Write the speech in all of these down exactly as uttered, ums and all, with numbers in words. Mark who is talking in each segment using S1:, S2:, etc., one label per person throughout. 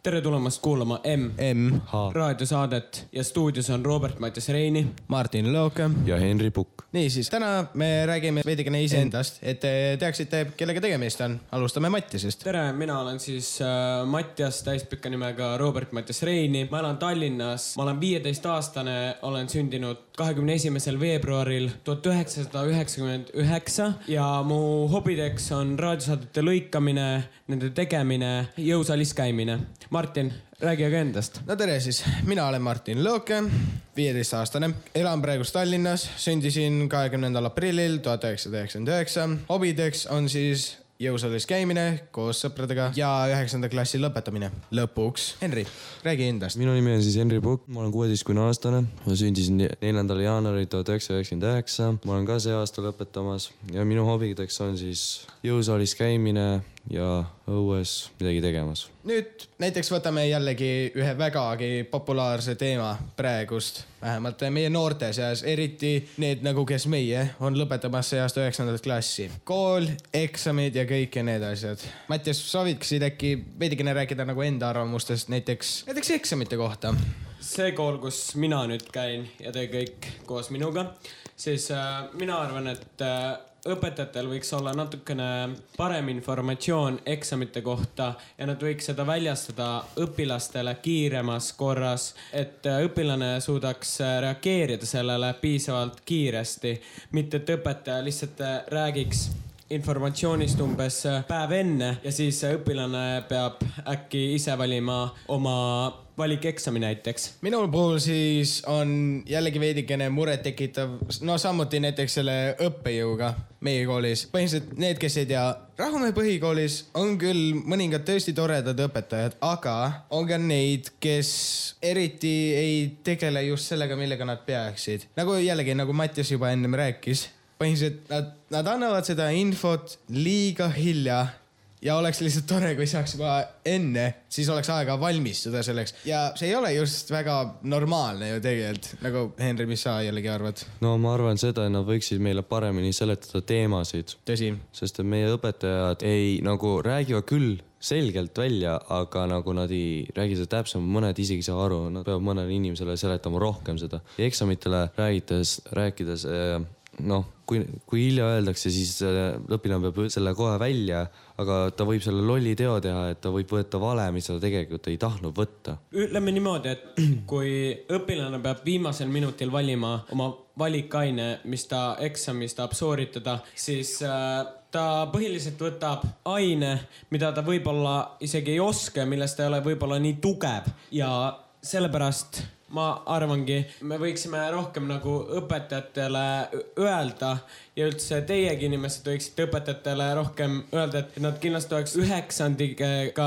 S1: tere tulemast kuulama M.
S2: M.
S1: raadiosaadet ja stuudios on Robert Mattias Reini,
S2: Martin Lõuke
S3: ja Henri Pukk.
S2: Niisiis, täna me räägime veidikene iseendast, et te teaksite, kellega tegemist on. Alustame Mattiasest.
S1: Tere, mina olen siis äh, Mattias, täispikka nimega Robert Mattias Reini. Ma elan Tallinnas, ma olen viieteist aastane, olen sündinud kahekümne esimesel veebruaril tuhat üheksasada üheksakümmend üheksa ja mu hobideks on raadiosaadete lõikamine, nende tegemine, jõusaalis käimine. Martin, räägi aga endast.
S2: No tere siis, mina olen Martin Lõuke, viieteist aastane, elan praegust Tallinnas, sündisin kahekümnendal aprillil tuhat üheksasada üheksakümmend üheksa. Hobideks on siis jõusaalis käimine koos sõpradega ja üheksanda klassi lõpetamine. Lõpuks. Henri, räägi endast.
S3: Minu nimi on siis Henri Pukk, ma olen kuueteistkümne aastane, ma sündisin neljandal jaanuaril tuhat üheksasada üheksakümmend üheksa. Ma olen ka see aasta lõpetamas ja minu hobideks on siis jõusaalis käimine ja õues midagi tegemas.
S2: Nüüd näiteks võtame jällegi ühe vägagi populaarse teema praegust, vähemalt meie noorte seas, eriti need nagu kes meie on lõpetamas see aasta üheksandat klassi. Kool, eksamid ja kõik ja need asjad. Mattias, sooviksid äkki veidikene rääkida nagu enda arvamustest näiteks, näiteks eksamite kohta?
S1: See kool, kus mina nüüd käin ja te kõik koos minuga, siis äh, mina arvan, et äh, õpetajatel võiks olla natukene parem informatsioon eksamite kohta ja nad võiks seda väljastada õpilastele kiiremas korras, et õpilane suudaks reageerida sellele piisavalt kiiresti, mitte et õpetaja lihtsalt räägiks informatsioonist umbes päev enne ja siis õpilane peab äkki ise valima oma valikeksami näiteks. Minul
S2: puhul siis on jällegi veidikene muret tekitav, no samuti näiteks selle õppejõuga meie koolis. Põhimõtteliselt need, kes ei tea, Rahumäe põhikoolis on küll mõningad tõesti toredad õpetajad, aga on ka neid, kes eriti ei tegele just sellega, millega nad peaksid. Nagu jällegi, nagu Mattias juba ennem rääkis, põhimõtteliselt nad, nad annavad seda infot liiga hilja ja oleks lihtsalt tore, kui saaks juba enne, siis oleks aega valmistuda selleks. Ja see ei ole just väga normaalne ju tegelikult, nagu Henri, mis sa jällegi arvad?
S3: No ma arvan seda, et nad võiksid meile paremini seletada teemasid.
S2: Tõsi.
S3: Sest meie õpetajad ei nagu räägivad küll selgelt välja, aga nagu nad ei räägi seda täpselt, mõned isegi saa aru, nad peavad mõnele inimesele seletama rohkem seda. Ja eksamitele räägides, rääkides, noh, kui, kui hilja öeldakse, siis õpilane peab selle kohe välja, aga ta võib selle lolli teo teha, et ta võib võtta vale, mis ta tegelikult ei tahtnud võtta.
S1: Ütleme niimoodi, et kui õpilane peab viimasel minutil valima oma valikaine, mis ta eksamis tahab sooritada, siis ta põhiliselt võtab aine, mida ta võib-olla isegi ei oska, millest ta ei ole võib-olla nii tugev ja sellepärast ma arvangi, me võiksime rohkem nagu õpetajatele öelda ja üldse teiegi inimesed võiksite õpetajatele rohkem öelda, et nad kindlasti oleks üheksandiga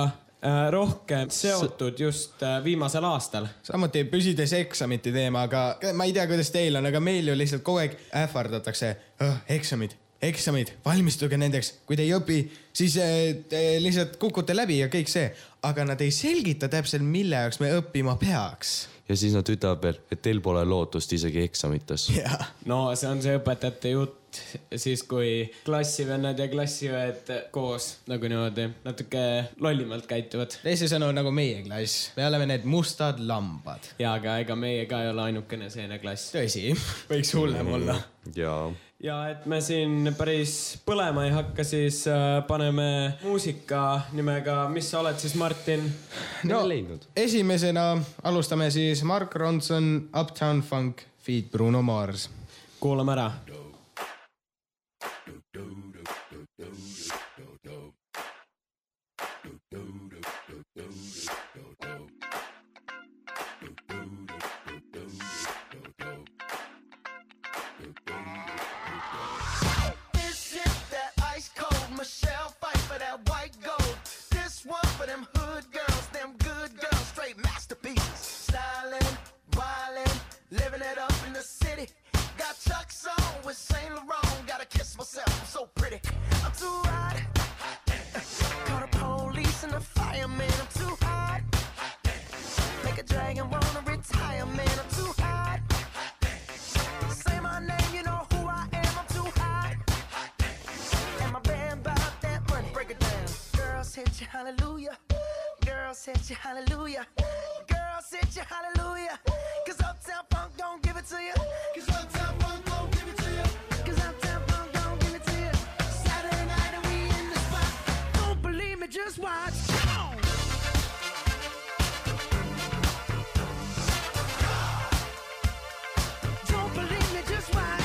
S1: rohkem seotud just viimasel aastal.
S2: Samuti püsides eksamite teema, aga ma ei tea, kuidas teil on, aga meil ju lihtsalt kogu aeg ähvardatakse oh, eksamid, eksamid, valmistuge nendeks. Kui te ei õpi, siis te lihtsalt kukute läbi ja kõik see. Aga nad ei selgita täpselt, mille jaoks me õppima peaks.
S3: Ja siis nad ütlevad veel, et teil pole lootust isegi eksamites.
S2: Ja.
S1: No see on see õpetajate jutt, siis kui klassivennad ja klassiõed koos nagu niimoodi natuke lollimalt käituvad.
S2: Teise sõnu nagu meie klass. Me oleme need mustad lambad.
S1: Ja, aga ega meie ka ei ole ainukene seene klass.
S2: Tõsi, võiks hullem olla.
S3: Jaa.
S1: Ja et me siin päris põlema ei hakka, siis äh, paneme muusika nimega, mis sa oled siis, Martin?
S2: No, esimesena alustame siis Mark Ronson, Uptown Funk, feat Bruno Mars.
S1: Kuulame ära.
S4: Living it up in the city, got Chuck's on with Girls hit you hallelujah. Girls hit you hallelujah. Cause Uptown Funk don't give it to you. Cause Uptown Funk don't give it to you. Cause Uptown Funk don't give it to you. Saturday night and we in the spot. Don't believe me, just watch. Come on. Don't believe me, just watch.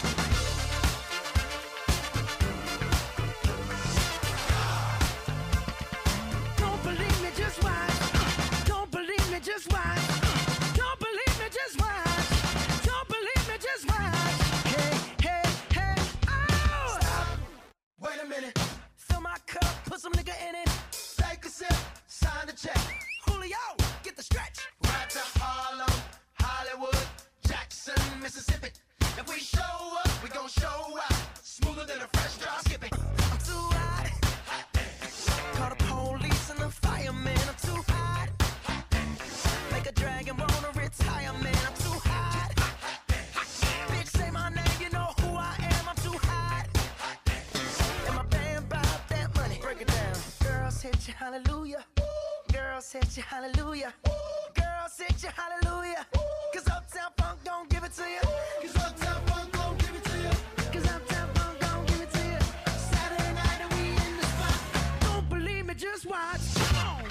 S4: Don't believe me, just watch. Don't believe me, just watch. Don't believe me, just watch. Don't believe me, just watch. Hey, hey, hey, oh! Stop. Wait a minute. Fill my cup, put some nigga in it. Take a sip, sign the check. Julio, get the stretch. Right to Harlem, Hollywood, Jackson, Mississippi. If we show up, we gon' show out. Smoother than a fresh drop. Skip it. I'm too hot. Call the police and the fireman. I'm too hot. Make a dragon wanna retire, man. I'm too hot. Bitch, say my name, you know who I am. I'm too hot. And my band bought that money. Break it down. Girls hit you, hallelujah. Girls hit you, hallelujah. Girls hit you, hallelujah. Cause Uptown Funk don't give it to you. Cause Uptown Funk don't give it to you. Cause Uptown Funk don't give it to you. Saturday night and we in the spot. Don't believe me, just watch. Come on.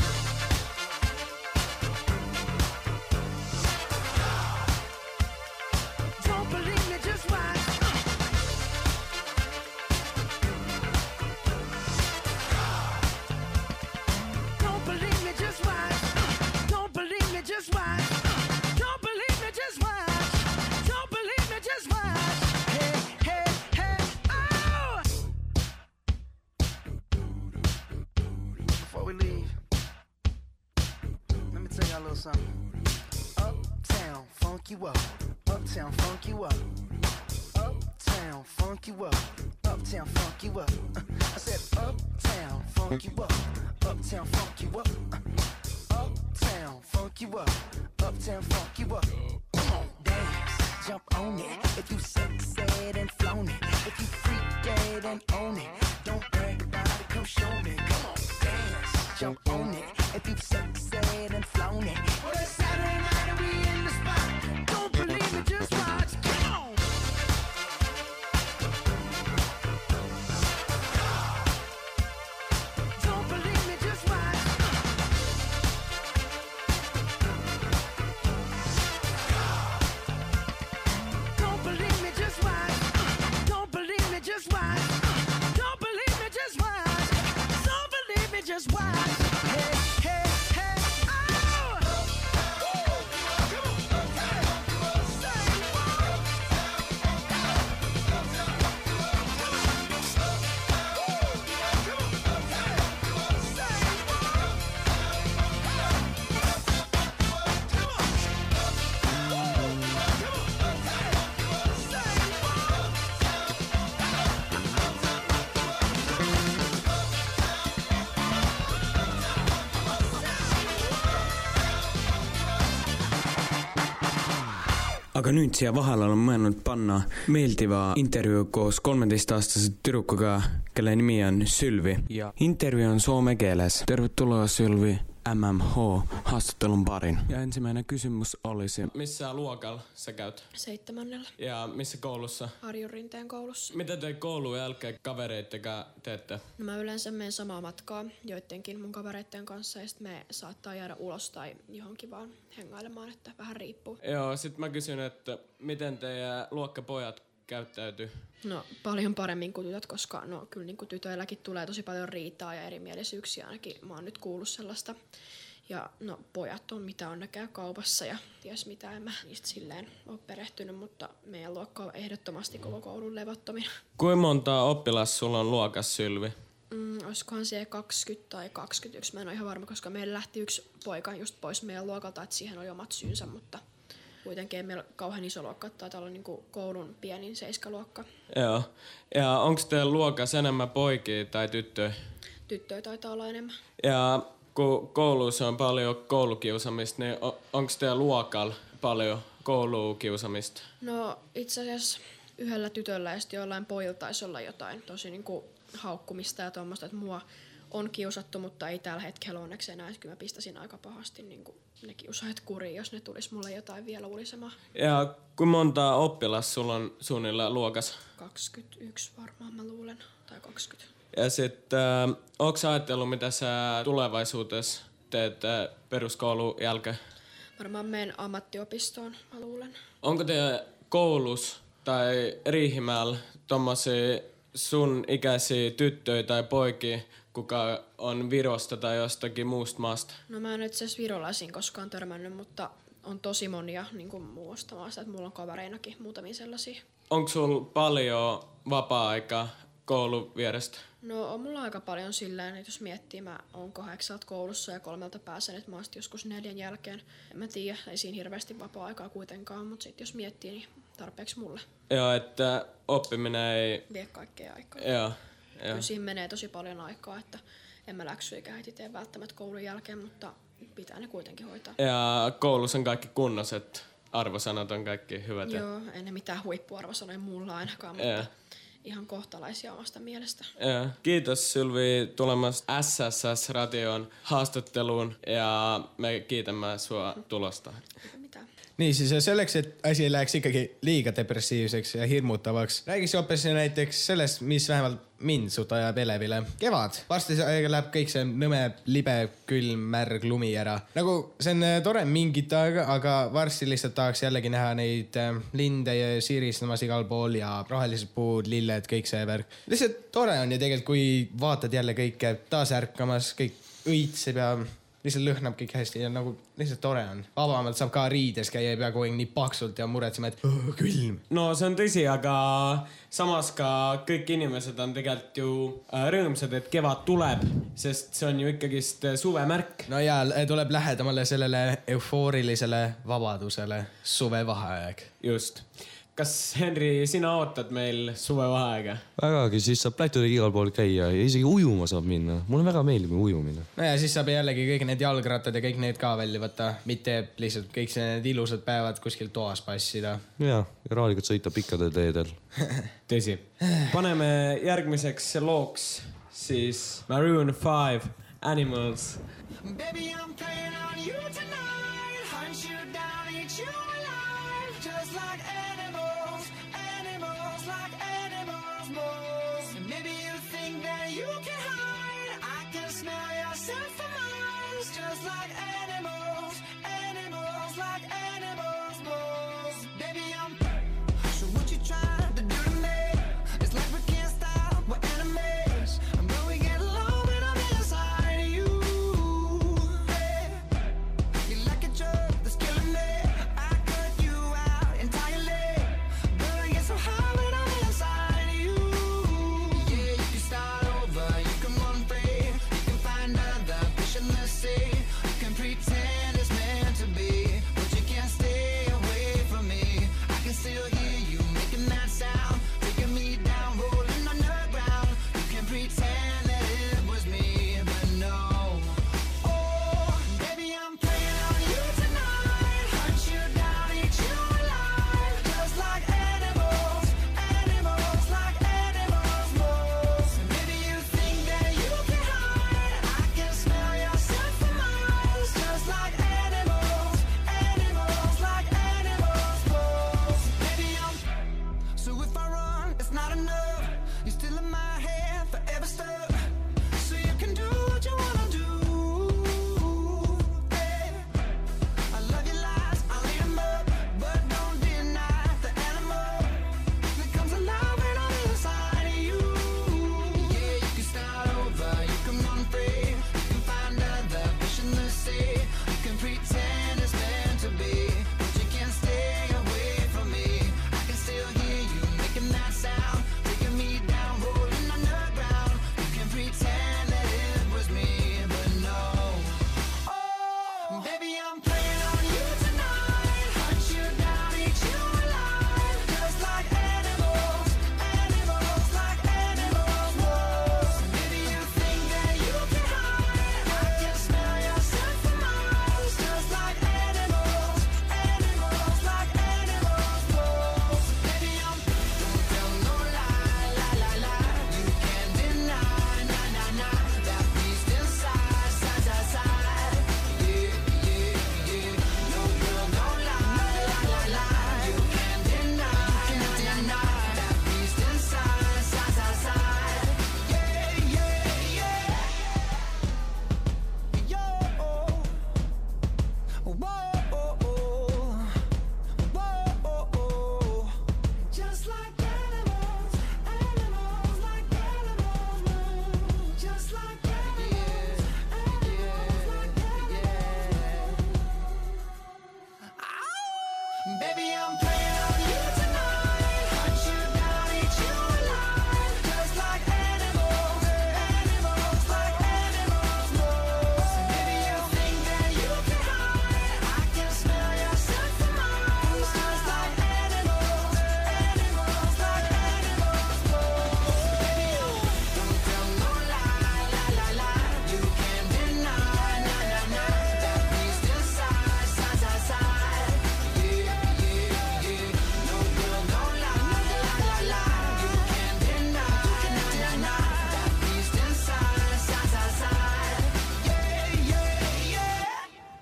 S4: Don't believe me, just watch. Don't believe me, just watch. Don't believe me, just watch. Don't believe me, just watch. Don't believe me, just watch. Hey, hey, hey, oh! Before we leave, let me tell y'all a little something. Uptown, funk you up. Uptown, funk you up. Uptown, funk you up. Uptown, funk you up. Uh, I said uptown, funk you up. Uptown, funk you up. Uh, uptown, funk you up. Uptown, funk you up. Come on, dance, jump on it. If you sexed and flown it. If you freaked and own it. Don't brag about it, come show me. Come on, dance, jump on it. If you sexed and flown it. Well, it's Saturday night and we in the spot. Don't believe me, just watch. Come on. Don't believe me, just watch. Don't believe me, just watch. Don't believe me, just watch. Don't believe me, just watch. Don't believe me, just watch. Hey, hey, hey, oh!
S1: Aga nüüd siia vahele olen mõelnud panna meeldiva intervjuu koos kolmeteistaastase tüdrukuga, kelle nimi on Sylvi. Ja intervjuu on soome keeles. Tervetuloa Sylvi, M M H, haastattelun parin. Ja ensimmäinen kysymys olisi, missä luokalla sä käyt?
S5: Seitsemännellä.
S1: Ja missä koulussa?
S5: Harjun Rinteen koulussa.
S1: Mitä te koulun jälkeen kavereittekaan teette?
S5: No mä yleensä menen samaa matkaa joidenkin mun kavereitten kanssa ja sit me saattaa jäädä ulos tai johonkin vaan hengailemaan, että vähän riippuu.
S1: Joo, sit mä kysyn, että miten teidän luokkapojat käyttäytyy?
S5: No paljon paremmin kuin tytöt, koska no kyllä niin kuin tytöilläkin tulee tosi paljon riitaa ja erimielisyyksiä, ainakin mä oon nyt kuullut sellaista. Ja no pojat on mitä on, ne käy kaupassa ja ties mitä, en mä niistä silleen ole perehtynyt, mutta meidän luokka on ehdottomasti koko koulun levottomin.
S1: Kuinka monta oppilas sulla on luokas, Sylvi?
S5: Mm, olisikohan se kaksikymmentä tai kaksikymmentäyksi, mä en ole ihan varma, koska meillä lähti yksi poika just pois meidän luokalta, että siihen oli omat syynsä, mutta kuitenkin meillä on kauhean iso luokka, taitaa olla niinku koulun pienin seiskaluokka.
S1: Joo. Ja onko teidän luokassa enemmän poikia tai tyttöjä?
S5: Tyttöjä taitaa olla enemmän.
S1: Ja kun koulussa on paljon koulukiusamista, niin onko teidän luokalla paljon koulukiusamista?
S5: No itse asiassa yhdellä tytöllä ja sitten jollain pojilla taisi olla jotain tosi niinku haukkumista ja tuommoista, että mua on kiusattu, mutta ei tällä hetkellä onneksi enää. Kyllä mä pistäisin aika pahasti niin kuin ne kiusaajat kuriin, jos ne tulisi mulle jotain vielä ulisemaan.
S1: Ja kuinka monta oppilas sulla on suunnilleen luokas?
S5: kaksikymmentäyksi varmaan mä luulen, tai kaksikymmentä.
S1: Ja sitten, äh, onko sä ajatellut, mitä sä tulevaisuudessa teet äh, peruskoulun jälkeen?
S5: Varmaan menen ammattiopistoon, mä luulen.
S1: Onko teidän koulus tai Riihimäellä tommosia sun ikäisiä tyttöjä tai poikia, kuka on Virosta tai jostakin muusta maasta?
S5: No mä en itse asiassa virolaisiin koskaan törmännyt, mutta on tosi monia niin kuin muusta maasta, että mulla on kavereinakin muutamia sellaisia.
S1: Onko sulla paljon vapaa-aikaa koulun vierestä?
S5: No on mulla aika paljon silleen, että jos miettii, mä oon kahdeksalta koulussa ja kolmelta pääsen, että mä oon joskus neljän jälkeen. En mä tiedä, ei siinä hirveästi vapaa-aikaa kuitenkaan, mutta sit jos miettii, niin tarpeeksi mulle.
S1: Joo, että oppiminen ei...
S5: Vie kaikkea aikaa.
S1: Joo, joo.
S5: Kyllä siinä menee tosi paljon aikaa, että en mä läksyjäkään heti tee välttämättä koulun jälkeen, mutta pitää ne kuitenkin hoitaa.
S1: Ja koulussa on kaikki kunnossa, että arvosanat on kaikki hyvät. ja-
S5: Joo, en ne mitään huippuarvosanoja mulla ainakaan, mutta
S1: Joo.
S5: ihan kohtalaisia omasta mielestä.
S1: Joo. Kiitos Sylvi tulemasta S S S-radion haastatteluun ja me kiitämme sua tulosta.
S5: Eikä mitään.
S2: Niin siis selleks, että asia läheks ikkagi liiga depressiivseks ja hirmutavaks, räägiks hoopis näiteks sellest, mis vähemalt mind sut ajab elevile. Kevad. Varsti see aega läheb kõik see nõme, libe, külm, märg, lumi ära. Nagu see on äh, tore mingit aega, aga varsti lihtsalt tahaks jällegi näha neid äh, linde ja siristamas igal pool ja rohelised puud, lilled, kõik see värk. Lihtsalt tore on ja tegelikult, kui vaatad jälle kõike taas ärkamas, kõik õitseb ja lihtsalt lõhnab kõik hästi ja nagu lihtsalt tore on. Vabamalt saab ka riides käia, ei pea kogu aeg nii paksult ja muretsema, et oh, külm.
S1: No see on tõsi, aga samas ka kõik inimesed on tegelikult ju äh, rõõmsad, et kevad tuleb, sest see on ju ikkagist äh, suvemärk.
S2: No ja tuleb lähedamale sellele eufoorilisele vabadusele suvevaheaeg.
S1: Just. Kas Henri, sina ootad meil suvevaheaega?
S3: vägagi, siis saab plätudega igal pool käia ja isegi ujuma saab minna. Mulle väga meeldib ujumine.
S2: No ja siis saab jällegi kõik need jalgrattad ja kõik need ka välja võtta, mitte lihtsalt kõik see need ilusad päevad kuskil toas passida.
S3: Ja, ja raalikult sõita pikkadel teedel.
S1: Tõsi. Paneme järgmiseks looks siis Maroon five, Animals.
S4: Baby, I'm playing on you tonight. Hunt you down, eat you alive. Just like animals, animals, like animals, moles. And maybe you think that you can hide. I can smell yourself for miles. Just like animals, animals, like animals, moles. Baby, I'm... So what you trying to do to me? It's like we can't stop, we're enemies. And when we get along, when I'm inside of you. You're like a drug that's killing me. I cut you out entirely. But I get so high when I'm inside of you. Yeah, you can start over, you can run free. You can find other fish in the sea. You can pretend it's meant to be, but you can't stay away from me. I can still hear you making that sound, taking me down, rolling on the ground. You can pretend that it was me, but no. Oh, baby, I'm playing on you tonight. Hunt you down, eat you alive. Just like animals, animals, like animals, moles. Maybe you think that you can hide. I can smell yourself for miles. Just like animals, animals, like animals, moles. Baby, I'm... So if I run, it's not enough. You're still in my head, forever stuck. So you can do what you wanna do. Hey, I love your lies, I'll eat 'em up, but don't deny the animal that comes alive when I'm inside of you. Yeah, you can start over, you can run free, you can find other fish in the sea. You can pretend it's meant to be, but you can't stay away from me. I can still hear you making that sound, taking me down, rolling on the ground. You can pretend that it was me, but no. Oh, baby, I'm playing on you tonight. Hunt you down, eat you alive. Just like animals, animals, like animals, moles. Maybe you think that you can hide. I can smell yourself for miles. Just like animals, animals, like animals, moles. Baby, I'm... Don't tell no lie, lie, lie, lie. You can't deny, nah, nah, nah, that we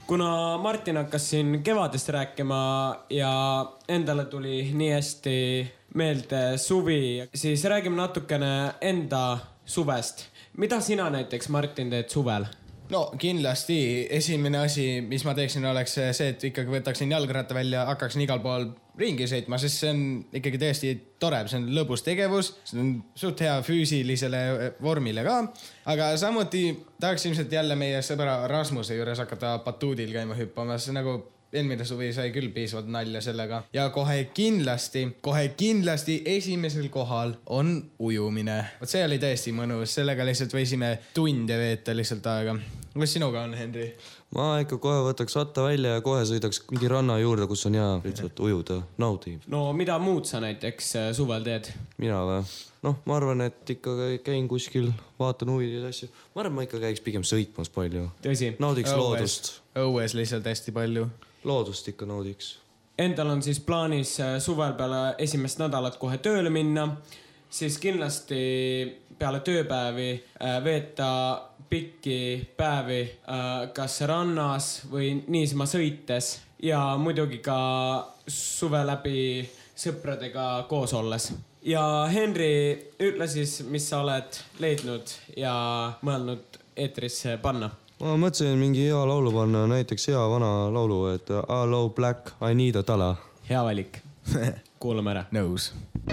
S1: kuna Martin hakkas siin kevadest rääkima ja endale tuli nii hästi meelde suvi, siis räägime natukene enda suvest. Mida sina näiteks, Martin, teed suvel?
S2: No kindlasti esimene asi, mis ma teeksin, oleks see, et ikkagi võtaksin jalgratta välja, hakkaksin igal pool ringi sõitma, sest see on ikkagi tõesti tore, see on lõbus tegevus, see on suht hea füüsilisele vormile ka, aga samuti tahaks ilmselt jälle meie sõbra Rasmuse juures hakata batuudil käima hüppamas, nagu eelmine suvi sai küll piisavalt nalja sellega. Ja kohe kindlasti, kohe kindlasti esimesel kohal on ujumine. Võt see oli tõesti mõnus, sellega lihtsalt võisime tunde veeta lihtsalt aega. Kas sinuga on, Henri?
S3: Ma ikka kohe võtaks ratta välja ja kohe sõidaks mingi ranna juurde, kus on hea lihtsalt ujuda, naudi.
S1: No mida muud sa näiteks suvel teed?
S3: Mina või? Noh, ma arvan, et ikka käin kuskil, vaatan huvilised asju. Ma arvan, ma ikka käiks pigem sõitmas palju.
S1: Tõsi.
S3: Naudiks õues. Loodust.
S2: Õues lihtsalt hästi palju.
S3: Loodust ikka naudiks.
S1: Endal on siis plaanis suvel peale esimest nädalat kohe tööle minna, siis kindlasti peale tööpäevi veeta pikki päevi kas rannas või niisama sõites ja muidugi ka suve läbi sõpradega koos olles. Ja Henri, ütle siis, mis sa oled leidnud ja mõelnud eetrisse panna?
S3: Ma mõtlesin mingi hea laulu panna, näiteks hea vana laulu, et Hello Black, I need a tala.
S1: Hea valik. Kuulame ära.
S2: Nõus.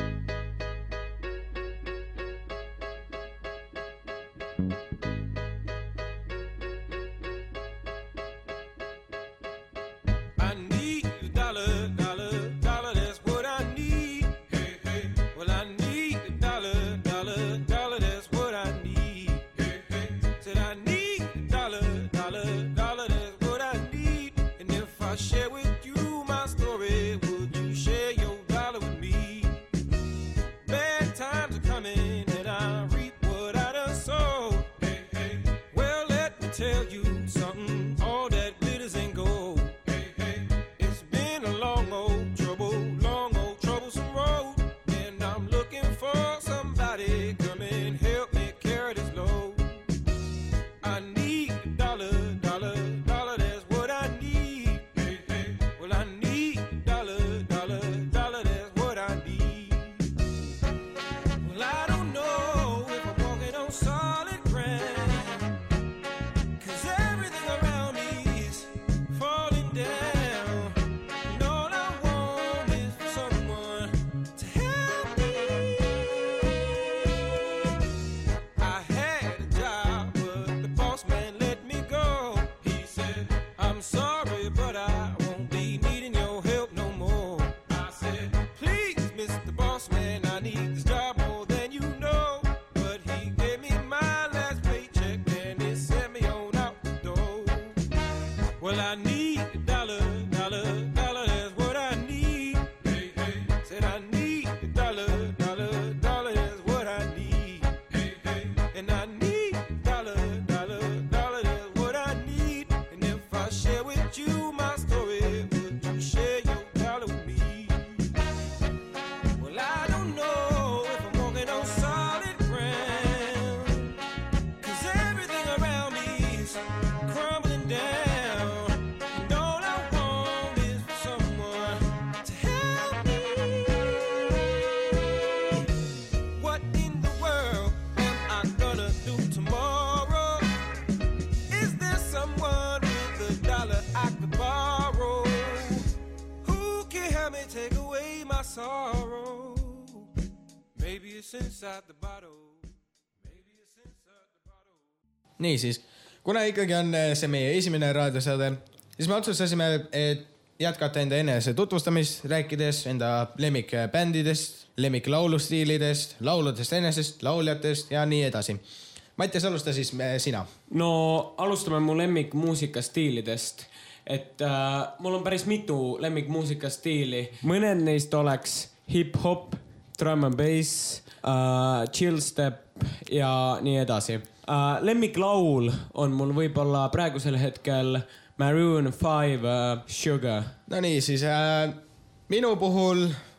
S2: Nii siis, kuna ikkagi on see meie esimene raadiosaade, siis me otsustasime, et jätkata enda enese tutvustamist, rääkides enda lemmikbändidest, lemmiklaulustiilidest, lauludest enesest, lauljatest ja nii edasi. Mattias, alusta siis sina.
S1: No alustame mu lemmikmuusikastiilidest. Et äh, mul on päris mitu lemmikmuusikastiili. Mõned neist oleks hip-hop, drum and bass, uh, chill step ja nii edasi. Uh, lemmiklaul on mul võib-olla praegusel hetkel Maroon five uh, Sugar.
S2: No nii, siis äh, minu puhul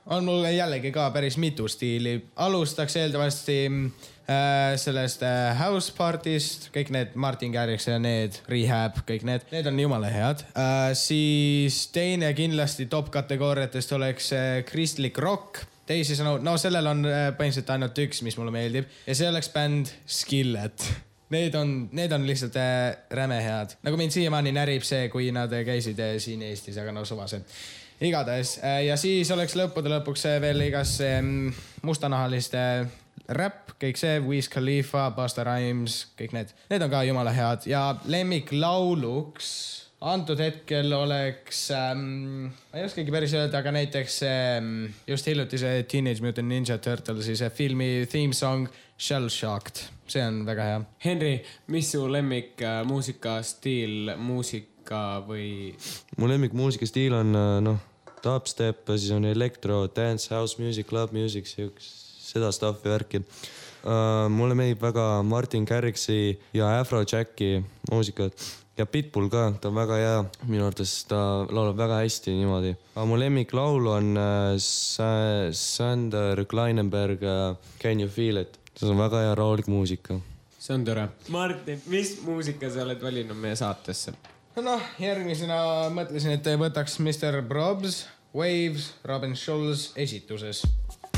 S2: on mul jällegi ka päris mitu stiili. Alustaks eeldavasti äh, sellest äh, House Party'st, kõik need Martin Garrix ja need Rehab, kõik need, need on jumala head. Äh, siis teine kindlasti top kategooriatest oleks äh, kristlik rock. Teisisõnu, no sellel on äh, põhimõtteliselt ainult üks, mis mulle meeldib ja see oleks bänd Skillet. Need on, need on lihtsalt äh, räme head. Nagu mind siiamaani närib see, kui nad käisid äh, siin Eestis, aga no suvased. Igatahes. Äh, ja siis oleks lõppude lõpuks äh, veel igas äh, mustanahaliste rap, kõik see, Wiz Khalifa, Busta Rhymes, kõik need. Need on ka jumala head. Ja lemmiklauluks antud hetkel oleks, ähm, ma ei oskagi päris öelda, aga näiteks ähm, just hiljuti see Teenage Mutant Ninja Turtlesi see filmi theme song Shell Shocked. See on väga hea.
S1: Henry, mis su lemmik äh, muusikastiil, muusika või?
S3: Mu lemmik muusikastiil on noh, dubstep, siis on elektro, dance, house music, club music, siuks, seda stuffi värki. Uh, mulle meeldib väga Martin Garrixi ja Afrojacki muusikat ja Pitbull ka, ta on väga hea. Minu arvates ta laulab väga hästi niimoodi. Aga mu lemmik laul on uh, Sander Kleinenberg uh, Can You Feel It? See on väga hea rahulik muusika.
S1: See on tore. Martin, mis muusika sa oled valinud meie saatesse?
S2: Noh, järgmisena mõtlesin, et võtaks mister Probs, Waves, Robin Schulz esituses.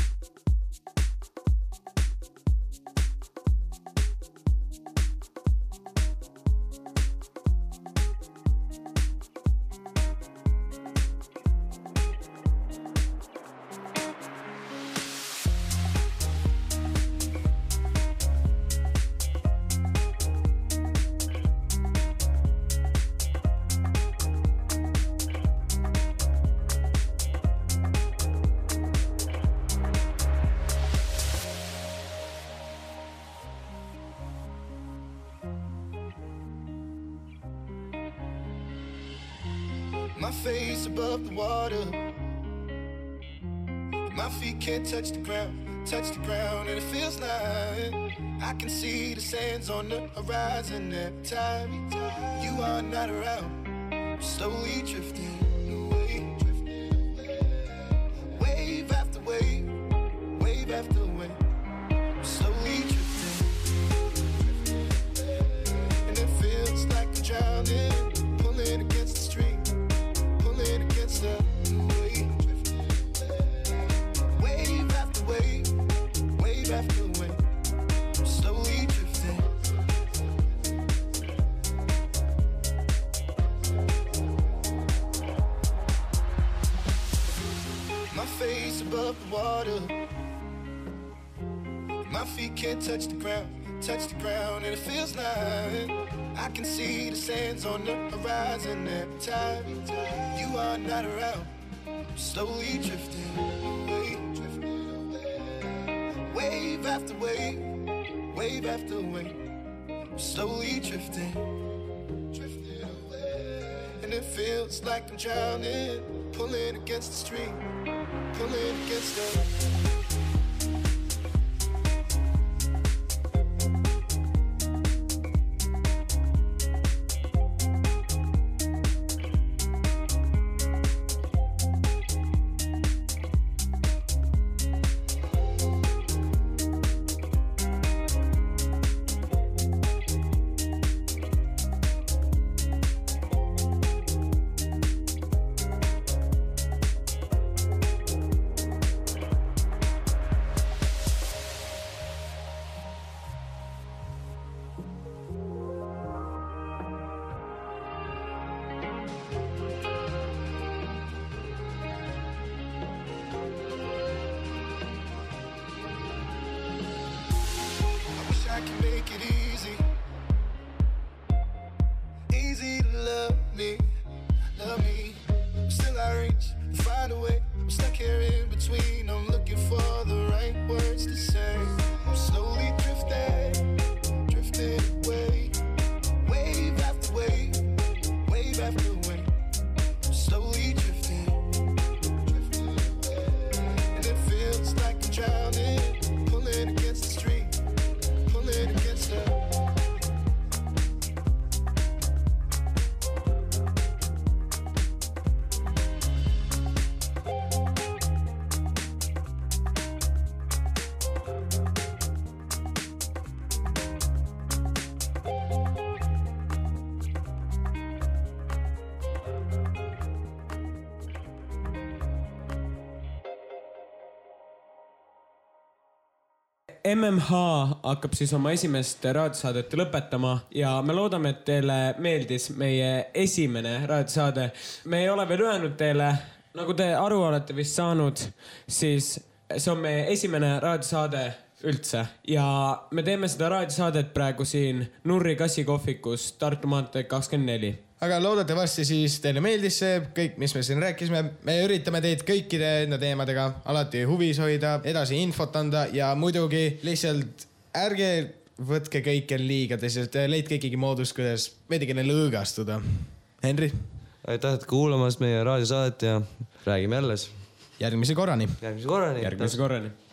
S6: My face above the water. My feet can't touch the ground, touch the ground, and it feels like I can see the sands on the horizon every time you are not around. I'm slowly drifting away, wave after wave, wave after wave. I'm slowly drifting, and it feels like I'm drowning, pulling against the stream, pulling against the wave. Wave after wave, wave after wave. I'm slowly drifting. My face above the water. My feet can't touch the ground, touch the ground, and it feels like I can see the sands on the horizon every time you are not around. I'm slowly drifting away, wave after wave, wave after wave. I'm slowly drifting, and it feels like I'm drowning, pulling against the stream, pulling against the.
S1: M M H hakkab siis oma esimest raadiosaadet lõpetama ja me loodame, et teile meeldis meie esimene raadiosaade. Me ei ole veel öelnud teile, nagu te aru olete vist saanud, siis see on meie esimene raadiosaade üldse ja me teeme seda raadiosaadet praegu siin Nurri kassikohvikus Tartu maantee kakskümmend neli.
S2: Aga loodetavasti siis teile meeldis see kõik, mis me siin rääkisime. Me üritame teid kõikide enda teemadega alati huvis hoida, edasi infot anda ja muidugi lihtsalt ärge võtke kõike liiga tõsiselt, leidke ikkagi moodus, kuidas veidikene lõõgastuda. Henri?
S3: Aitäh, et kuulamast meie raadiosaadet ja räägime jälle.
S2: Järgmise korrani.
S3: Järgmise korrani.
S1: Järgmise korrani.